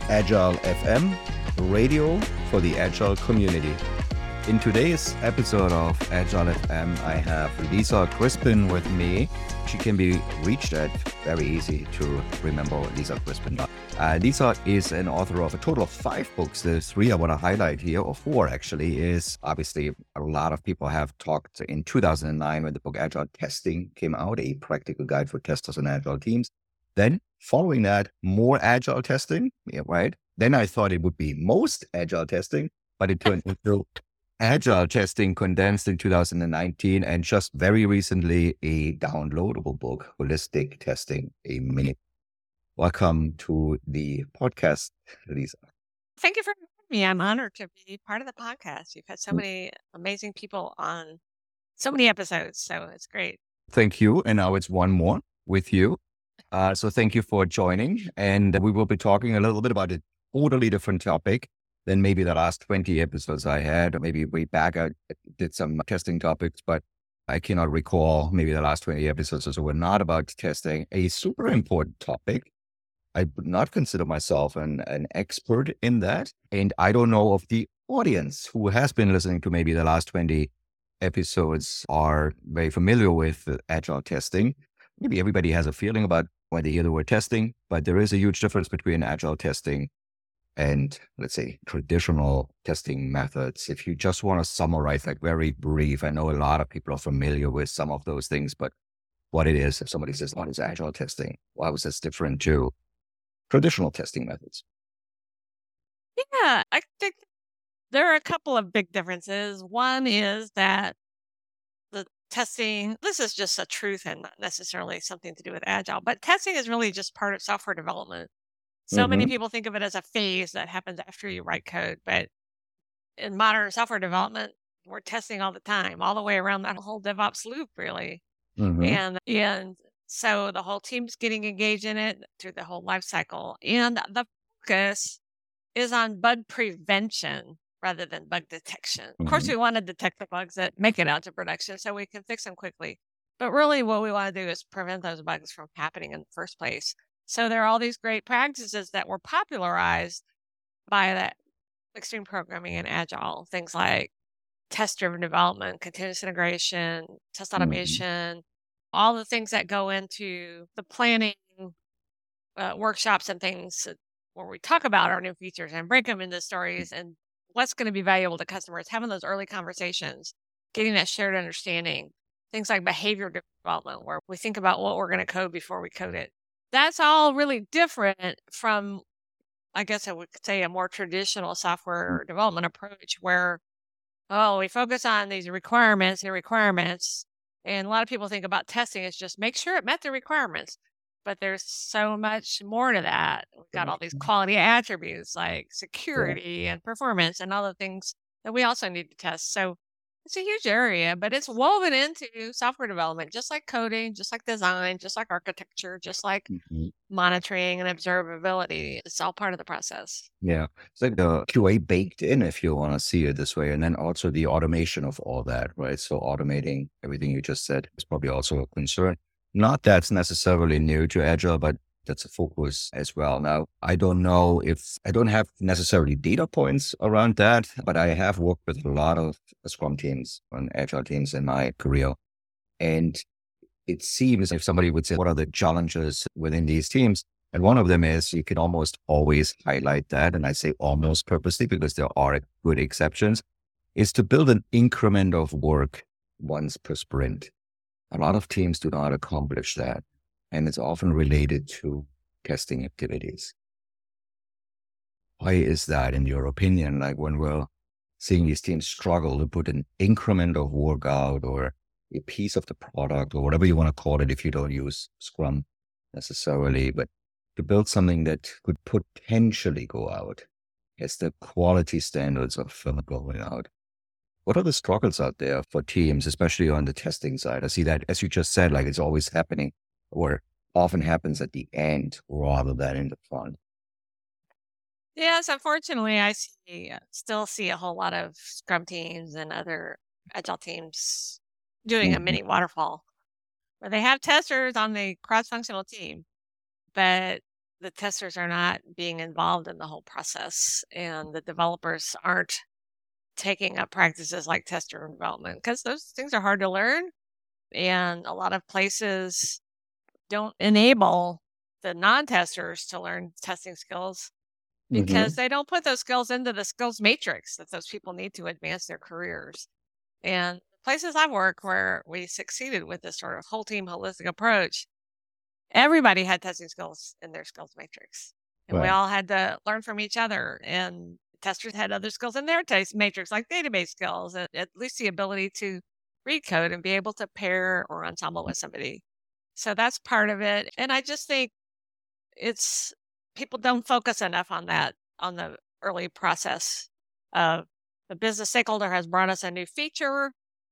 Agile FM, radio for the Agile community. In today's episode of Agile FM, I have Lisa Crispin with me. She can be reached at very easy to remember Lisa Crispin. Lisa is an author of a total of 5 books. The 3 I want to highlight here, or 4 actually, is obviously a lot of people have talked in 2009 when the book Agile Testing came out, a practical guide for testers and Agile teams. Then following that, more Agile testing, right? Then I thought it would be most Agile testing, but it turned into Agile testing condensed in 2019, and just very recently a downloadable book, Holistic Testing, a minute. Welcome to the podcast, Lisa. Thank you for having me. I'm honored to be part of the podcast. You've had so many amazing people on so many episodes, so it's great. Thank you. And now it's one more with you. So thank you for joining. And we will be talking a little bit about a totally different topic than maybe the last 20 episodes I had. Maybe way back I did some testing topics, but I cannot recall maybe the last 20 episodes or so were not about testing, a super important topic. I would not consider myself an expert in that. And I don't know if the audience who has been listening to maybe the last 20 episodes are very familiar with Agile testing. Maybe everybody has a feeling about when they hear the word testing, but there is a huge difference between Agile testing and, let's say, traditional testing methods. If you just want to summarize, like very brief, I know a lot of people are familiar with some of those things, but what it is, if somebody says, what is Agile testing? Why was this different to traditional testing methods? Yeah, I think there are a couple of big differences. One is that the testing, this is just a truth and not necessarily something to do with Agile, but testing is really just part of software development. So many people think of it as a phase that happens after you write code, but in modern software development, we're testing all the time, all the way around that whole DevOps loop, really. And so the whole team's getting engaged in it through the whole life cycle. And the focus is on bug prevention rather than bug detection. Of course, we want to detect the bugs that make it out to production so we can fix them quickly. But really what we want to do is prevent those bugs from happening in the first place. So there are all these great practices that were popularized by that extreme programming and Agile, things like test-driven development, continuous integration, test automation, all the things that go into the planning workshops and things where we talk about our new features and break them into stories and what's going to be valuable to customers, having those early conversations, getting that shared understanding, things like behavior development, where we think about what we're going to code before we code it. That's all really different from, I guess I would say, a more traditional software development approach where, we focus on these requirements. And a lot of people think about testing as just make sure it met the requirements. But there's so much more to that. We've got all these quality attributes like security and performance and all the things that we also need to test. So it's a huge area, but it's woven into software development, just like coding, just like design, just like architecture, just like monitoring and observability. It's all part of the process. Yeah. It's like the QA baked in, if you want to see it this way. And then also the automation of all that, right? So automating everything you just said is probably also a concern. Not that's necessarily new to Agile, but that's a focus as well. Now, I don't know if I don't have necessarily data points around that, but I have worked with a lot of Scrum teams and Agile teams in my career. And it seems if somebody would say, what are the challenges within these teams? And one of them is you can almost always highlight that. And I say almost purposely because there are good exceptions, is to build an increment of work once per sprint. A lot of teams do not accomplish that. And it's often related to testing activities. Why is that, in your opinion? Like when we're seeing these teams struggle to put an increment of work out or a piece of the product or whatever you want to call it if you don't use Scrum necessarily, but to build something that could potentially go out as the quality standards of going out. What are the struggles out there for teams, especially on the testing side? I see that, as you just said, like it's always happening or often happens at the end rather than in the front. Yes, unfortunately, I still see a whole lot of Scrum teams and other Agile teams doing a mini waterfall where they have testers on the cross-functional team, but the testers are not being involved in the whole process, and the developers aren't taking up practices like tester development, because those things are hard to learn. And a lot of places don't enable the non-testers to learn testing skills because they don't put those skills into the skills matrix that those people need to advance their careers. And places I've worked where we succeeded with this sort of whole team holistic approach, everybody had testing skills in their skills matrix. And we Right. all had to learn from each other. And testers had other skills in their test matrix, like database skills, and at least the ability to read code and be able to pair or ensemble with somebody. So that's part of it. And I just think it's people don't focus enough on that, on the early process of the business stakeholder has brought us a new feature.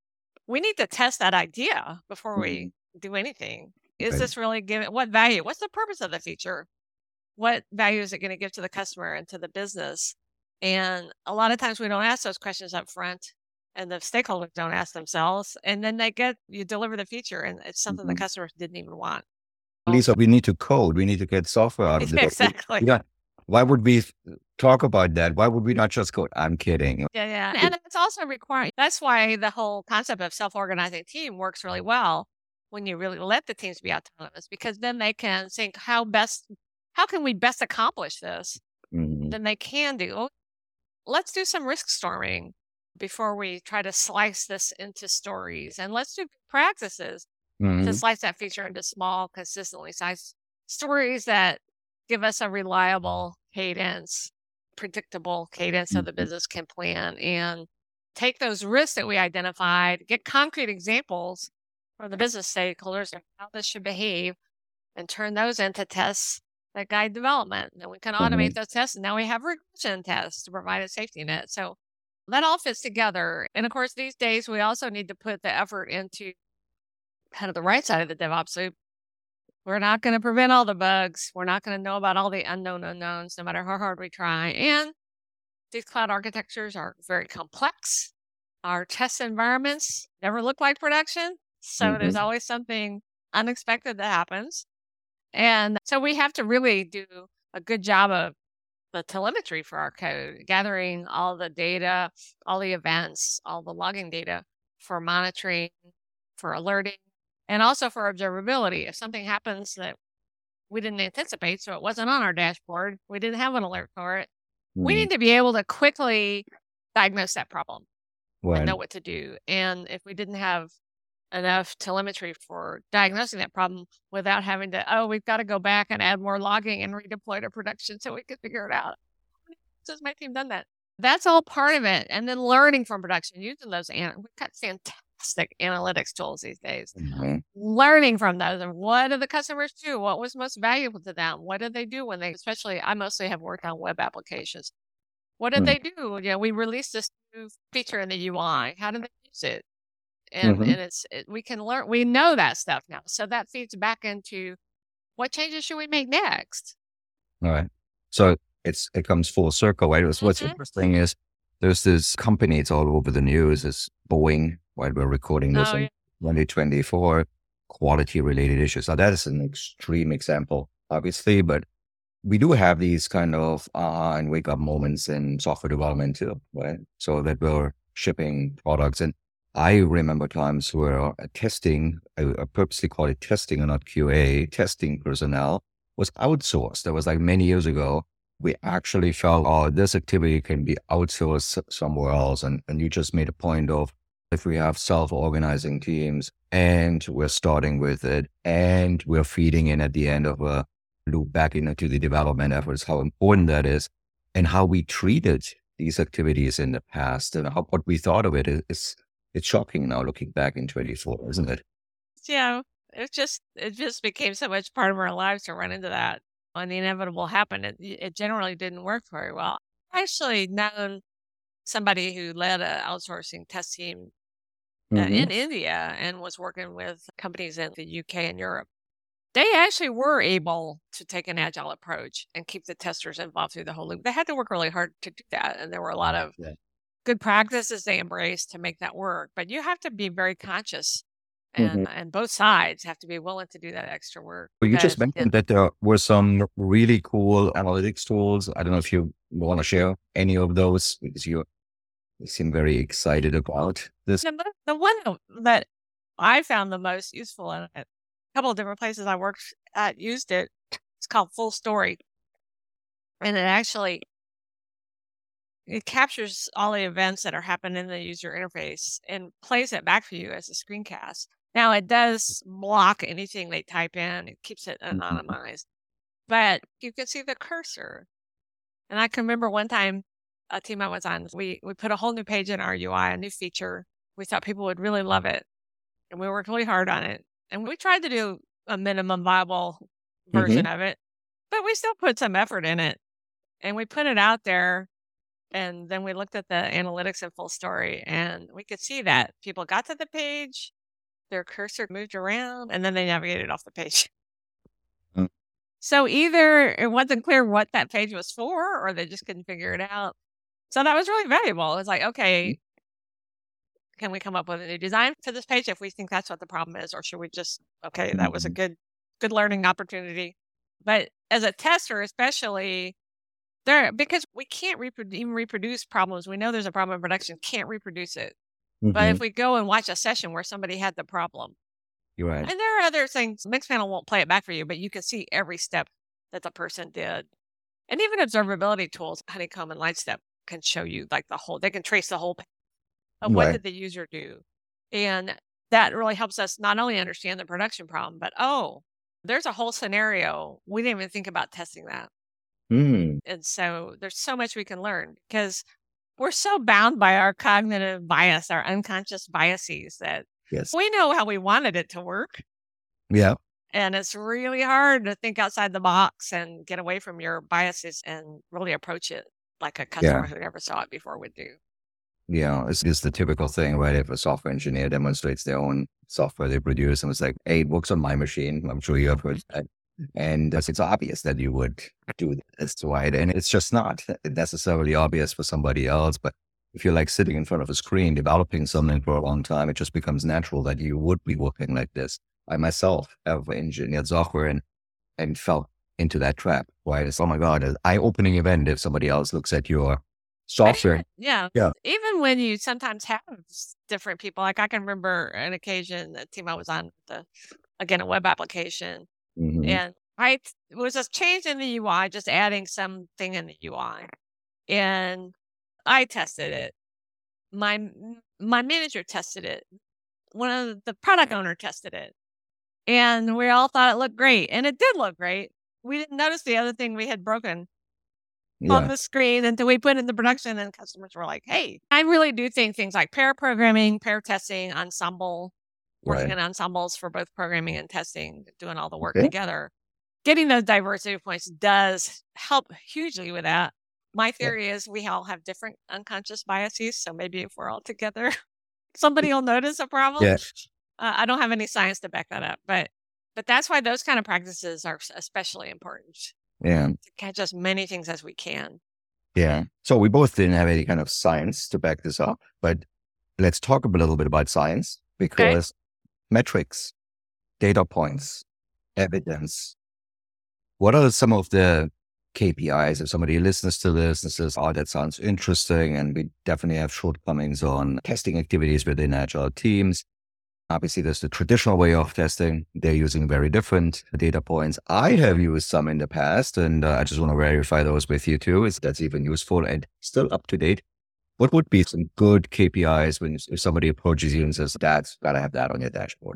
We need to test that idea before we do anything. Is Right. this really giving what value? What's the purpose of the feature? What value is it going to give to the customer and to the business? And a lot of times we don't ask those questions up front, and the stakeholders don't ask themselves. And then you deliver the feature, and it's something the Mhm. customers didn't even want. Lisa, we need to code. We need to get software out of the door. Exactly. Yeah. Why would we talk about that? Why would we not just code? I'm kidding. Yeah. And it's also required. That's why the whole concept of self-organizing team works really well when you really let the teams be autonomous, because then they can think how can we best accomplish this? Mhm. Then they can do, let's do some risk storming before we try to slice this into stories. And let's do practices to Mhm. slice that feature into small, consistently sized stories that give us a reliable cadence, predictable cadence so the Mhm. business can plan and take those risks that we identified, get concrete examples from the business stakeholders of how this should behave, and turn those into tests that guide development. Then we can automate Mhm. those tests, and now we have regression tests to provide a safety net. So that all fits together. And of course, these days we also need to put the effort into kind of the right side of the DevOps loop. We're not going to prevent all the bugs. We're not going to know about all the unknown unknowns, no matter how hard we try. And these cloud architectures are very complex. Our test environments never look like production. So there's Mhm. always something unexpected that happens. And so we have to really do a good job of the telemetry for our code, gathering all the data, all the events, all the logging data for monitoring, for alerting, and also for observability. If something happens that we didn't anticipate, so it wasn't on our dashboard, we didn't have an alert for it, we Mhm. need to be able to quickly diagnose that problem and know Right. what to do. And if we didn't have enough telemetry for diagnosing that problem without having to, we've got to go back and add more logging and redeploy to production so we can figure it out. So has my team done that? That's all part of it. And then learning from production, using those, we've got fantastic analytics tools these days. Mhm. Learning from those, and what do the customers do? What was most valuable to them? What did they do when especially, I mostly have worked on web applications. What did Mhm. they do? We released this new feature in the UI. How did they use it? And Mhm. we can learn. We know that stuff now, so that feeds back into what changes should we make next. All right. So it comes full circle, right? What's Mhm. interesting is there's this company, it's all over the news, is Boeing, while we're recording this Oh, in yeah. 2024, quality related issues. Now that is an extreme example, obviously, but we do have these kind of and wake up moments in software development too, right? So that we're shipping products. And I remember times where testing, I purposely call it testing and not QA, testing personnel was outsourced. That was like many years ago. We actually felt, oh, this activity can be outsourced somewhere else. And you just made a point of if we have self-organizing teams and we're starting with it and we're feeding in at the end of a loop back into the development efforts, how important that is and how we treated these activities in the past and what we thought of it is it's shocking now looking back in 24, isn't it? Yeah, it just became so much part of our lives to run into that. When the inevitable happened, it generally didn't work very well. I actually known somebody who led an outsourcing test team Mm-hmm. in India and was working with companies in the UK and Europe. They actually were able to take an agile approach and keep the testers involved through the whole loop. They had to work really hard to do that, and there were a lot of Yeah. good practices they embraced to make that work. But you have to be very conscious Mhm. And both sides have to be willing to do that extra work Well, you just because mentioned that there were some really cool analytics tools. I don't know if you want to share any of those because you seem very excited about this. the one that I found the most useful, and a couple of different places I worked at used it. It's called Full Story, and it captures all the events that are happening in the user interface and plays it back for you as a screencast. Now it does block anything they type in; it keeps it Mhm. anonymized, but you can see the cursor. And I can remember one time a team I was on, we put a whole new page in our UI, a new feature. We thought people would really love it, and we worked really hard on it. And we tried to do a minimum viable version Mhm. of it, but we still put some effort in it. And we put it out there, and then we looked at the analytics in Full Story, and we could see that people got to the page, their cursor moved around, and then they navigated off the page. Mm. So either it wasn't clear what that page was for, or they just couldn't figure it out. So that was really valuable. It's like, okay, can we come up with a new design for this page if we think that's what the problem is, or should we just, okay, that was a Mhm. good learning opportunity. But as a tester, especially there, because we can't even reproduce problems. We know there's a problem in production, can't reproduce it. But if Mhm. we go and watch a session where somebody had the problem, You're right. and there are other things, Mixpanel won't play it back for you, but you can see every step that the person did. And even observability tools, Honeycomb and Lightstep, can show you like they can trace the whole of what Right. did the user do. And that really helps us not only understand the production problem, but there's a whole scenario. We didn't even think about testing that. Mm. And so there's so much we can learn because we're so bound by our cognitive bias, our unconscious biases, that Yes. we know how we wanted it to work. Yeah. And it's really hard to think outside the box and get away from your biases and really approach it like a Yeah. customer who never saw it before would do. Yeah. It's the typical thing, right? If a software engineer demonstrates their own software they produce and it's like, hey, it works on my machine. I'm sure you have heard that. And it's obvious that you would do this, right? And it's just not necessarily obvious for somebody else. But if you're like sitting in front of a screen developing something for a long time, it just becomes natural that you would be working like this. I myself have engineered software and fell into that trap. Right? It's, oh my God, an eye-opening event if somebody else looks at your software. Yeah. Yeah. Even when you sometimes have different people, like I can remember an occasion, the team I was on, again, a web application, Hmm. and it was a change in the UI, just adding something in the UI. And I tested it. My manager tested it. One of the product owner tested it. And we all thought it looked great. And it did look great. We didn't notice the other thing we had broken on Yeah. the screen until we put it into production, and customers were like, hey, I really do think things like pair programming, pair testing, ensemble, working Right. in ensembles for both programming and testing, doing all the work Okay. together. Getting those diversity points does help hugely with that. My Yeah. theory is we all have different unconscious biases. So maybe if we're all together, somebody will notice a problem. Yeah. I don't have any science to back that up, but that's why those kind of practices are especially important Yeah. to catch as many things as we can. Yeah. So we both didn't have any kind of science to back this up, but let's talk a little bit about science Okay. because metrics, data points, evidence. What are some of the KPIs? If somebody listens to this and says, oh, that sounds interesting, and we definitely have shortcomings on testing activities within agile teams. Obviously, there's the traditional way of testing. They're using very different data points. I have used some in the past, and I just want to verify those with you too. Is that's even useful and still up to date? What would be some good KPIs when if somebody approaches you and says, "That's got to have that on your dashboard"?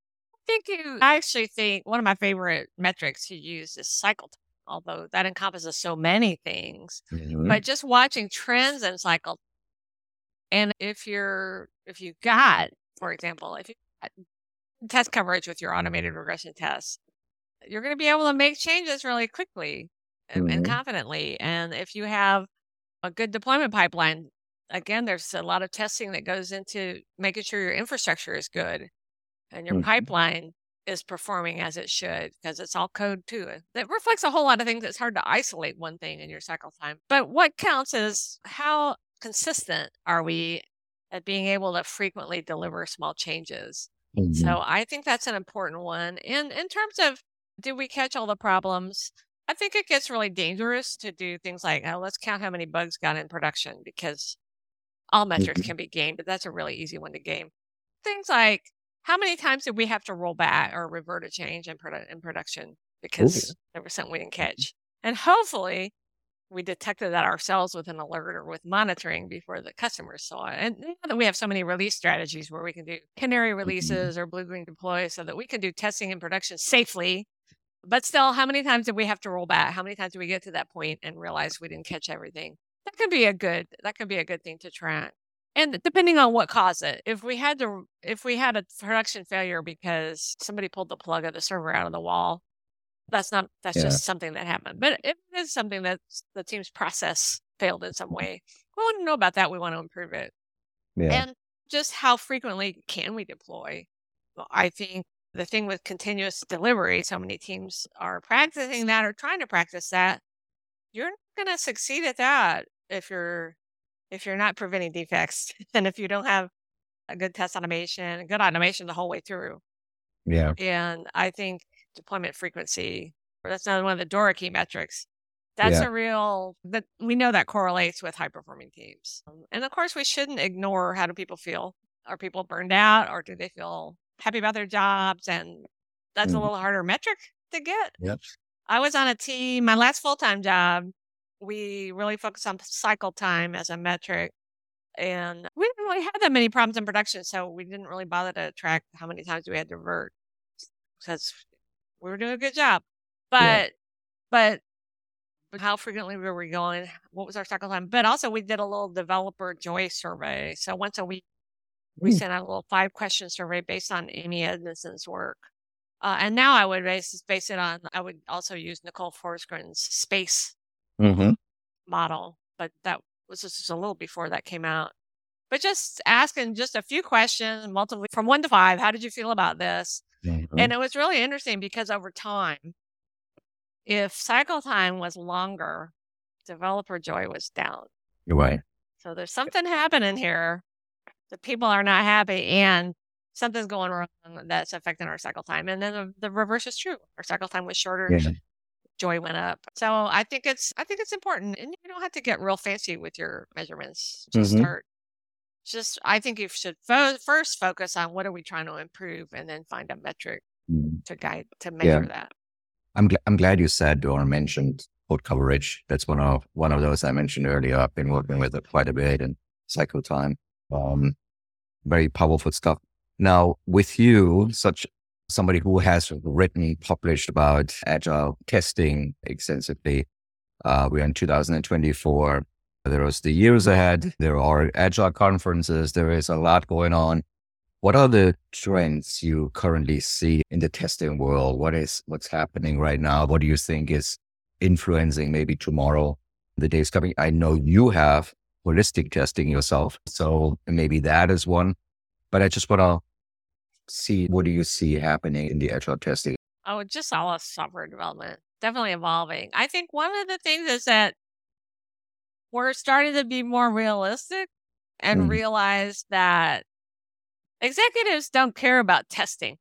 I actually think one of my favorite metrics to use is cycle time, although that encompasses so many things. Mhm. But just watching trends in cycle, and if you got, for example, if you got test coverage with your automated regression tests, you're going to be able to make changes really quickly and Mhm. confidently. And if you have a good deployment pipeline, again, there's a lot of testing that goes into making sure your infrastructure is good and your Mhm. pipeline is performing as it should, because it's all code too. That reflects a whole lot of things. It's hard to isolate one thing in your cycle time. But what counts is how consistent are we at being able to frequently deliver small changes. So I think that's an important one. And in terms of, did we catch all the problems? I think it gets really dangerous to do things like, oh, let's count how many bugs got in production, because all metrics can be gamed, but that's a really easy one to game. Things like, how many times did we have to roll back or revert a change in production because there was something we didn't catch? And hopefully we detected that ourselves with an alert or with monitoring before the customers saw it. And now that we have so many release strategies where we can do canary releases or blue-green deploys so that we can do testing in production safely, but still, how many times did we have to roll back? How many times did we get to that point and realize we didn't catch everything? That could be a good thing to track. And depending on what caused it, if we had a production failure because somebody pulled the plug of the server out of the wall, that's just something that happened. But if it is something that the team's process failed in some way, we want to know about that. We want to improve it. And just how frequently can we deploy? Well, I think the thing with continuous delivery, so many teams are practicing that or trying to practice that. You're not going to succeed at that if you're not preventing defects and if you don't have a good test automation, a good automation the whole way through. And I think deployment frequency, that's another one of the DORA key metrics. That's that we know that correlates with high performing teams. And of course, we shouldn't ignore how do people feel. Are people burned out, or do they feel happy about their jobs? And that's a little harder metric to get. I was on a team, my last full-time job, we really focused on cycle time as a metric. And we didn't really have that many problems in production, so we didn't really bother to track how many times we had to revert, because we were doing a good job. But how frequently were we going? What was our cycle time? But also, we did a little developer joy survey. So once a week, we sent out a little 5-question survey based on Amy Edmondson's work. And now I would base it on, I would also use Nicole Forsgren's SPACE model, but that was just a little before that came out. But just asking just a few questions, multiple from 1 to 5, how did you feel about this? And it was really interesting because over time, if cycle time was longer, developer joy was down. So there's something happening here. The people are not happy and something's going wrong that's affecting our cycle time. And then the reverse is true. Our cycle time was shorter. Joy went up. So I think it's important. And you don't have to get real fancy with your measurements. I think you should first focus on what are we trying to improve, and then find a metric to measure that. I'm glad you said or mentioned code coverage. That's one of those I mentioned earlier. I've been working with it quite a bit, and cycle time. Very powerful stuff. Now, with you, somebody who has written, published about agile testing extensively, we're in 2024. There was the years ahead. There are agile conferences. There is a lot going on. What are the trends you currently see in the testing world? What's happening right now? What do you think is influencing maybe tomorrow, the days coming? I know you have holistic testing yourself, so maybe that is one. But I just want to see, what do you see happening in the agile testing? Oh, just all software development, definitely evolving. I think one of the things is that we're starting to be more realistic and realize that executives don't care about testing.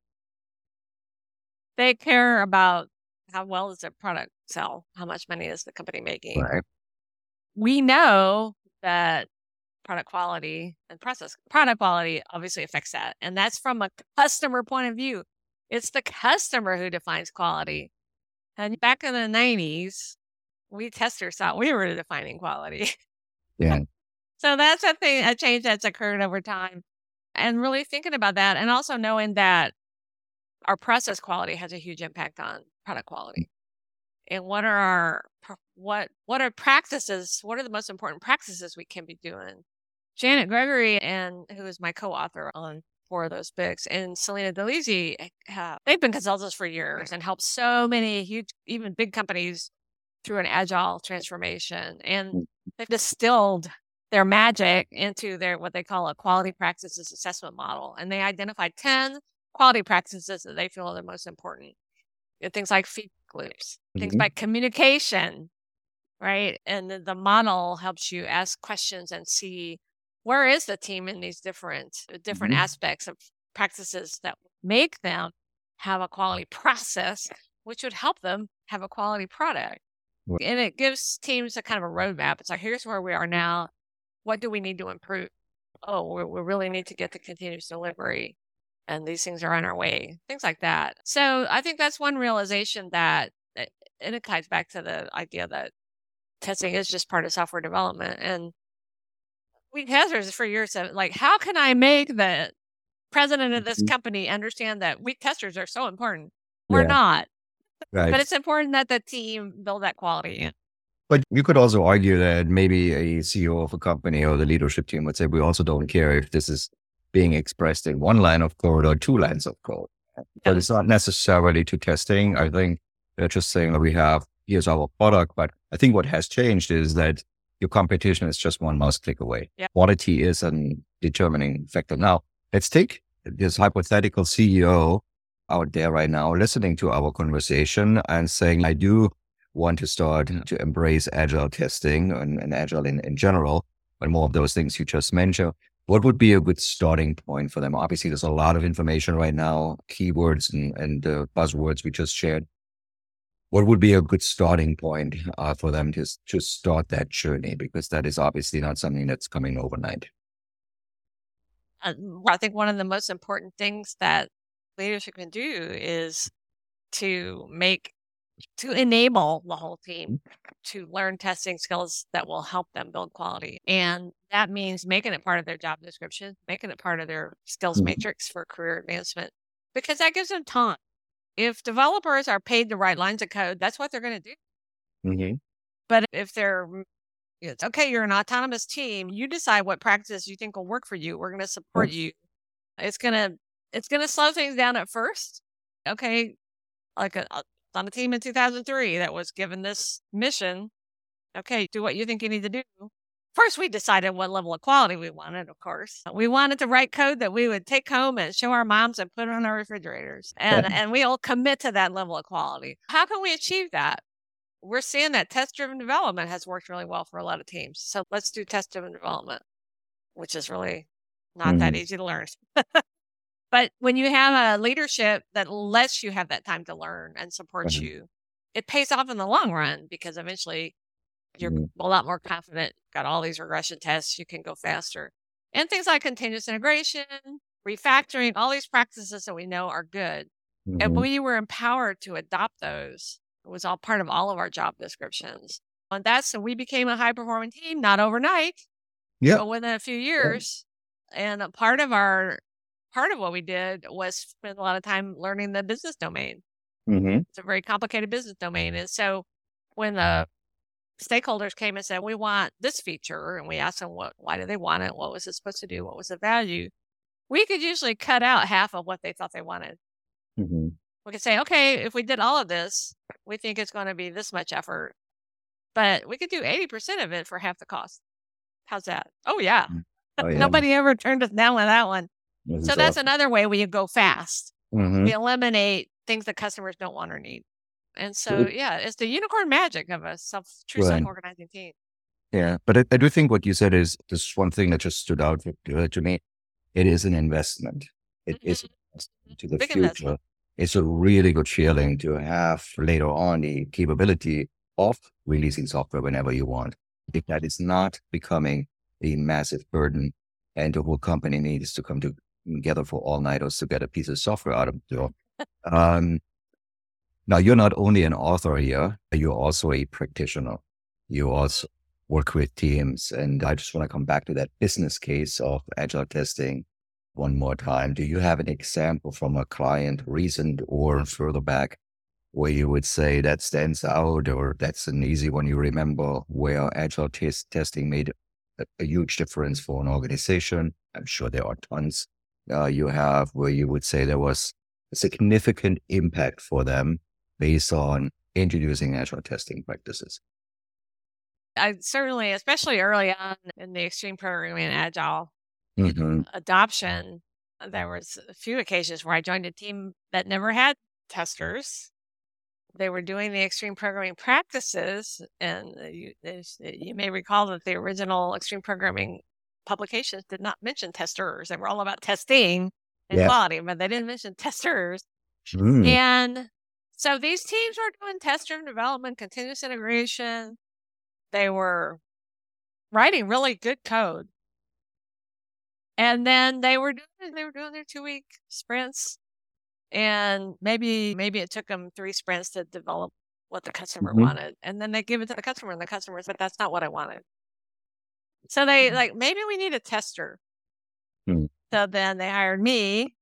They care about how well does their product sell? How much money is the company making? We know that product quality obviously affects that. And that's from a customer point of view. It's the customer who defines quality. And back in the 90s, we testers thought we were defining quality. So that's a change that's occurred over time. And really thinking about that, and also knowing that our process quality has a huge impact on product quality. And what are practices? What are the most important practices we can be doing? Janet Gregory, who is my co-author on 4 of those books, and Selena Delisi, they've been consultants for years and helped so many huge, even big companies through an agile transformation. And they've distilled their magic into what they call a quality practices assessment model. And they identified 10 quality practices that they feel are the most important. Things like feedback loops, things like communication, right? And the model helps you ask questions and see, where is the team in these different aspects of practices that make them have a quality process, which would help them have a quality product. Right. And it gives teams a kind of a roadmap. It's like, here's where we are now. What do we need to improve? Oh, we really need to get to continuous delivery, and these things are on our way, things like that. So I think that's one realization and it ties back to the idea that testing is just part of software development. And we testers for years said, like, how can I make the president of this company understand that we testers are so important? We're not. Right. But it's important that the team build that quality in. But you could also argue that maybe a CEO of a company or the leadership team would say, we also don't care if this is being expressed in one line of code or 2 lines of code. But it's not necessarily to testing. I think they're just saying that here's our product. But I think what has changed is that your competition is just one mouse click away. Yeah. Quality is a determining factor. Now, let's take this hypothetical CEO out there right now listening to our conversation and saying, I do want to start to embrace agile testing and agile in general, but more of those things you just mentioned. What would be a good starting point for them? Obviously, there's a lot of information right now, keywords and buzzwords we just shared. What would be a good starting point for them to start that journey? Because that is obviously not something that's coming overnight. I think one of the most important things that leadership can do is to enable the whole team to learn testing skills that will help them build quality. And that means making it part of their job description, making it part of their skills matrix for career advancement, because that gives them time. If developers are paid to write lines of code, that's what they're going to do. But if it's okay, you're an autonomous team, you decide what practices you think will work for you. We're going to support you. It's going to slow things down at first. Okay. Like on a team in 2003 that was given this mission. Okay, do what you think you need to do. First, we decided what level of quality we wanted, of course. We wanted to write code that we would take home and show our moms and put on our refrigerators. And we all commit to that level of quality. How can we achieve that? We're seeing that test-driven development has worked really well for a lot of teams. So let's do test-driven development, which is really not that easy to learn. But when you have a leadership that lets you have that time to learn and supports you, it pays off in the long run, because eventually you're a lot more confident. Got all these regression tests, you can go faster. And things like continuous integration, refactoring, all these practices that we know are good. And we were empowered to adopt those. It was all part of all of our job descriptions. And so we became a high-performing team, not overnight, but within a few years. And a part of what we did was spend a lot of time learning the business domain. It's a very complicated business domain. And so when the stakeholders came and said, we want this feature, and we asked them why do they want it? What was it supposed to do? What was the value? We could usually cut out half of what they thought they wanted. We could say, okay, if we did all of this, we think it's going to be this much effort, but we could do 80% of it for half the cost. How's that? Oh yeah. Nobody ever turned us down with that one. So that's another way we go fast. We eliminate things that customers don't want or need. And so, it's the unicorn magic of a true self-organizing team. Yeah, but I do think what you said is this one thing that just stood out to me. It is an investment. It is an investment to the Big future. investment. It's a really good feeling to have later on the capability of releasing software whenever you want. If that is not becoming a massive burden and the whole company needs to come together for all-nighters to get a piece of software out of the door. Now, you're not only an author here, you're also a practitioner. You also work with teams. And I just want to come back to that business case of agile testing one more time. Do you have an example from a client, recent or further back, where you would say that stands out, or that's an easy one you remember, where agile testing made a huge difference for an organization? I'm sure there are tons you have where you would say there was a significant impact for them based on introducing agile testing practices. I certainly, especially early on in the extreme programming and agile adoption, there was a few occasions where I joined a team that never had testers. They were doing the extreme programming practices, and you may recall that the original extreme programming publications did not mention testers. They were all about testing. and Yeah. quality, but they didn't mention testers. Mm. And so these teams were doing test-driven development, continuous integration. They were writing really good code. And then they were doing their 2-week sprints. And maybe it took them 3 sprints to develop what the customer wanted. And then they give it to the customer, and the customer said, that's not what I wanted. So they maybe we need a tester. Mm. So then they hired me,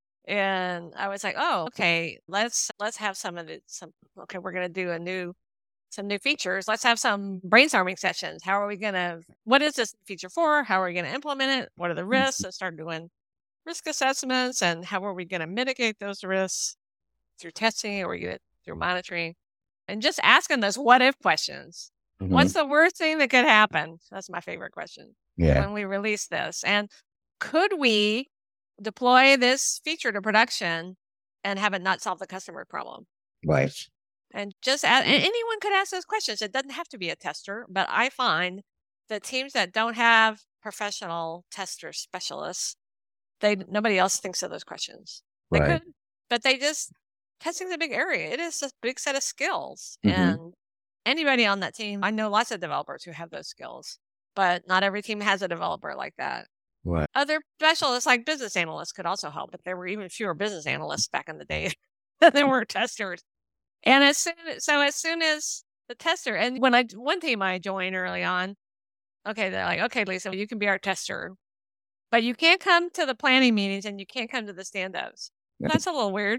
and I was like, oh, okay, let's have okay, we're going to do some new features. Let's have some brainstorming sessions. What is this feature for? How are we going to implement it? What are the risks? So start doing risk assessments, and how are we going to mitigate those risks through testing, or through monitoring, and just asking those what if questions. What's the worst thing that could happen? That's my favorite question. Yeah. When we release this, and could we deploy this feature to production and have it not solve the customer problem? Right. And and anyone could ask those questions. It doesn't have to be a tester, but I find that teams that don't have professional tester specialists, nobody else thinks of those questions. They could, but testing's a big area. It is a big set of skills. And anybody on that team, I know lots of developers who have those skills, but not every team has a developer like that. Right. Other specialists like business analysts could also help, but there were even fewer business analysts back in the day than there were testers. And as soon as the tester, and one team I joined early on, okay, they're like, okay, Lisa, you can be our tester, but you can't come to the planning meetings and you can't come to the stand-ups. That's a little weird.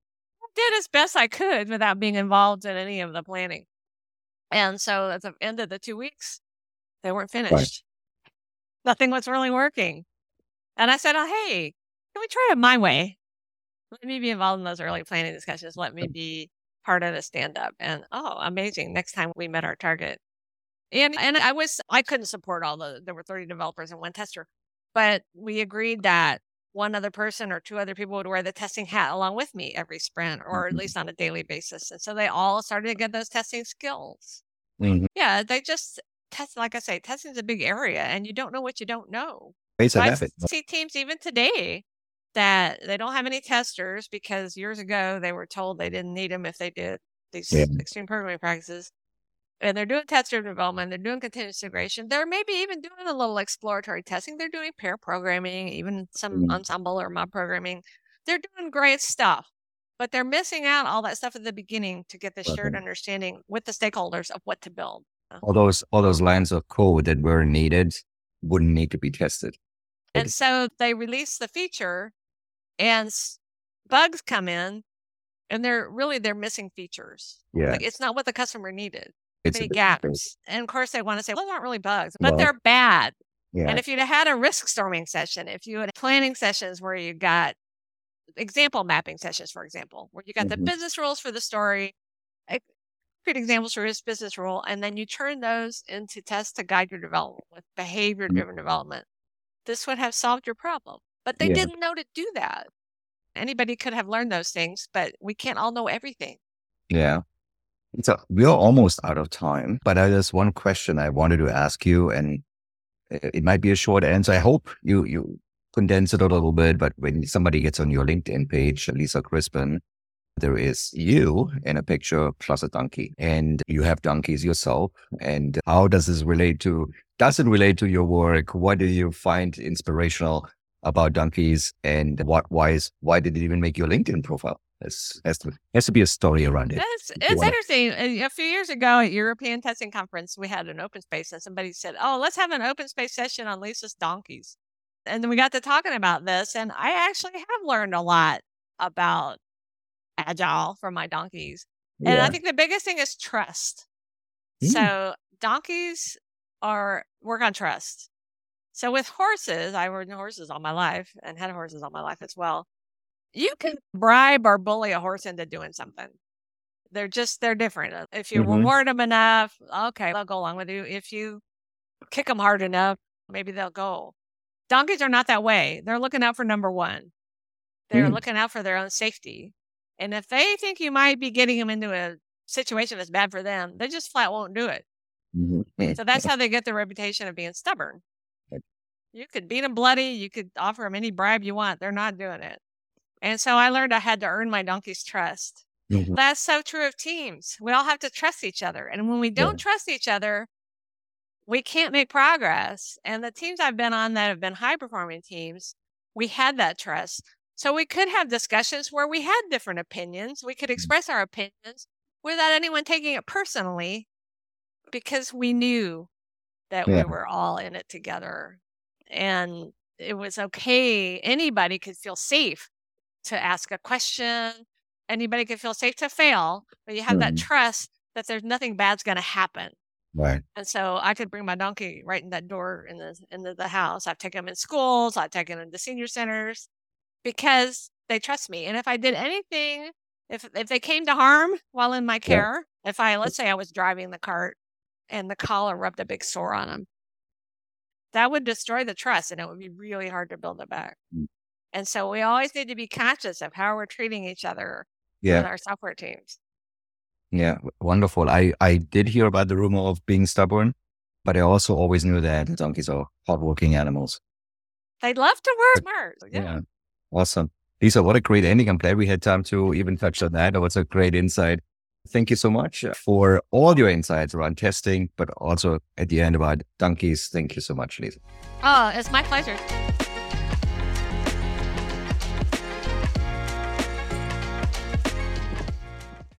I did as best I could without being involved in any of the planning. And so at the end of the 2 weeks, they weren't finished. Right. Nothing was really working. And I said, oh, hey, can we try it my way? Let me be involved in those early planning discussions. Let me be part of the stand-up. And amazing. Next time we met our target. And I couldn't support there were 30 developers and 1 tester, but we agreed that 1 other person or 2 other people would wear the testing hat along with me every sprint, or at least on a daily basis. And so they all started to get those testing skills. Yeah, they just test, like I say, testing is a big area, and you don't know what you don't know. So I see teams even today that they don't have any testers because years ago they were told they didn't need them if they did these extreme programming practices. And they're doing test-driven development. They're doing continuous integration. They're maybe even doing a little exploratory testing. They're doing pair programming, even some ensemble or mob programming. They're doing great stuff, but they're missing out all that stuff at the beginning to get the shared understanding with the stakeholders of what to build. All those lines of code that were needed wouldn't need to be tested. And so they release the feature, and bugs come in, and they're missing features. Yeah, like it's not what the customer needed. It's many gaps. And of course they want to say, well, they're not really bugs, but they're bad. Yeah. And if you'd had a risk storming session, if you had planning sessions where you got example mapping sessions, for example, where you got the business rules for the story, concrete examples for each business rule, and then you turn those into tests to guide your development with behavior-driven development, this would have solved your problem. But they didn't know to do that. Anybody could have learned those things, but we can't all know everything. Yeah. So we're almost out of time, but there's one question I wanted to ask you, and it might be a short answer. I hope you condense it a little bit, but when somebody gets on your LinkedIn page, Lisa Crispin, there is you in a picture plus a donkey, and you have donkeys yourself. And how does this relate to your work? What do you find inspirational about donkeys, and why did it even make your LinkedIn profile? Has to be a story around it. It's interesting. A few years ago at European Testing Conference, we had an open space, and somebody said, oh, let's have an open space session on Lisa's donkeys. And then we got to talking about this, and I actually have learned a lot about Agile from my donkeys. And I think the biggest thing is trust. So donkeys work on trust. So with horses, I rode horses all my life and had horses all my life as well. You can bribe or bully a horse into doing something. They're different. If you reward them enough, okay, they'll go along with you. If you kick them hard enough, maybe they'll go. Donkeys are not that way. They're looking out for number one. They're looking out for their own safety. And if they think you might be getting them into a situation that's bad for them, they just flat won't do it. So that's how they get the reputation of being stubborn. You could beat them bloody. You could offer them any bribe you want. They're not doing it. And so I learned I had to earn my donkey's trust. Mhm. That's so true of teams. We all have to trust each other. And when we don't trust each other, we can't make progress. And the teams I've been on that have been high performing teams, we had that trust. So we could have discussions where we had different opinions. We could express our opinions without anyone taking it personally because we knew that we Yeah. were all in it together. And it was okay. Anybody could feel safe to ask a question. Anybody could feel safe to fail, but you have that trust that there's nothing bad's going to happen. Right. And so I could bring my donkey right in that door into the house. I've taken them in schools. I've taken them to senior centers because they trust me. And if I did anything, if they came to harm while in my care, let's say I was driving the cart and the collar rubbed a big sore on them, that would destroy the trust and it would be really hard to build it back. And so we always need to be conscious of how we're treating each other in our software teams. Yeah, wonderful. I did hear about the rumor of being stubborn, but I also always knew that donkeys are hardworking animals. They love to work smart. Yeah. Awesome. Lisa, what a great ending. I'm glad we had time to even touch on that. It was a great insight. Thank you so much for all your insights around testing, but also at the end about donkeys. Thank you so much, Lisa. Oh, it's my pleasure.